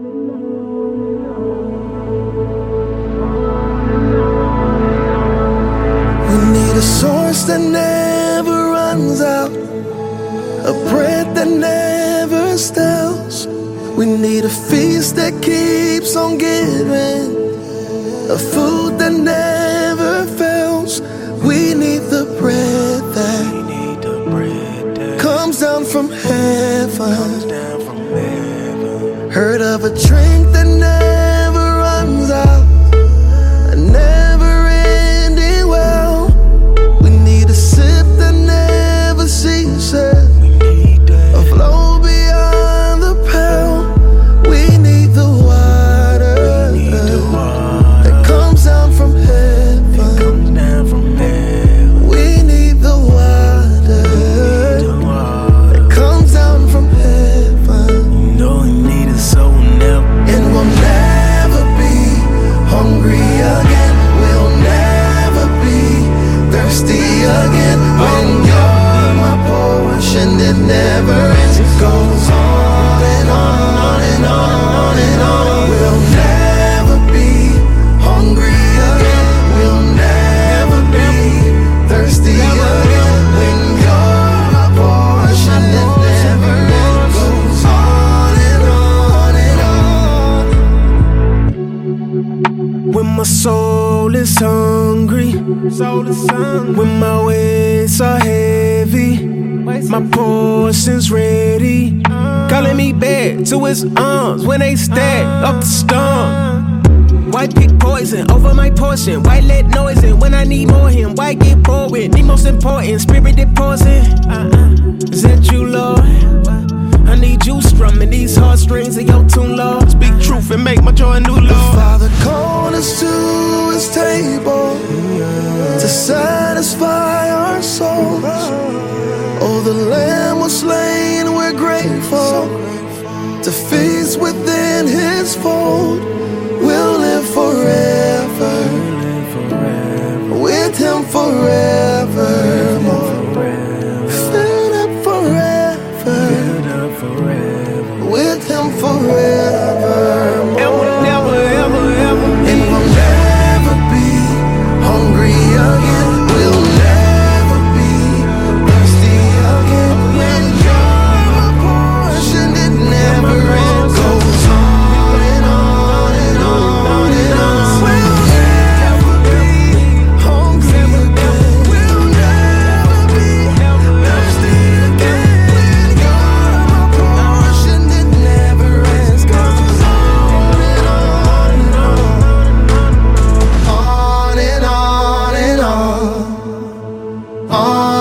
We need a source that never runs out, a bread that never stills. We need a feast that keeps on giving, a food that never fails. We need the bread that comes down from heaven. Heard of a drink that never runs out, a never-ending well. We need a sip that never ceases, a flow beyond the pale. We need the water that comes down from heaven. We need the water that comes down from heaven. No, we need it so never. And we'll never be hungry again. We'll never be thirsty again. When you're my portion, it never ends. It goes on and on and on and on. We'll never be hungry again. We'll never be thirsty again. When you're my portion, it never ends. It goes on and on and on. When my soul is hungry, when my weights are heavy, my portion's ready, calling me back to his arms when they stack up the storm. Why pick poison over my portion? Why let noise in when I need more him? Why get bored with the most important spirit that pours in? Is that you, Lord? I need you strumming these heartstrings of your tune, Lord. Speak truth and make my joy a new The Lord. Father called us to his table to satisfy our souls. Oh, the Lamb was slain, we're grateful to feast within his fold. We'll live forever with him forevermore. Filled up forever with him forevermore. And we'll never, ever, ever And we'll never be hungry again. We'll never be thirsty again. When you're my portion, it never ends. Goes on and on and on and on. We'll never be hungry again. We'll never be thirsty again. When you're my portion, it never ends. Goes on and on and on and on and on.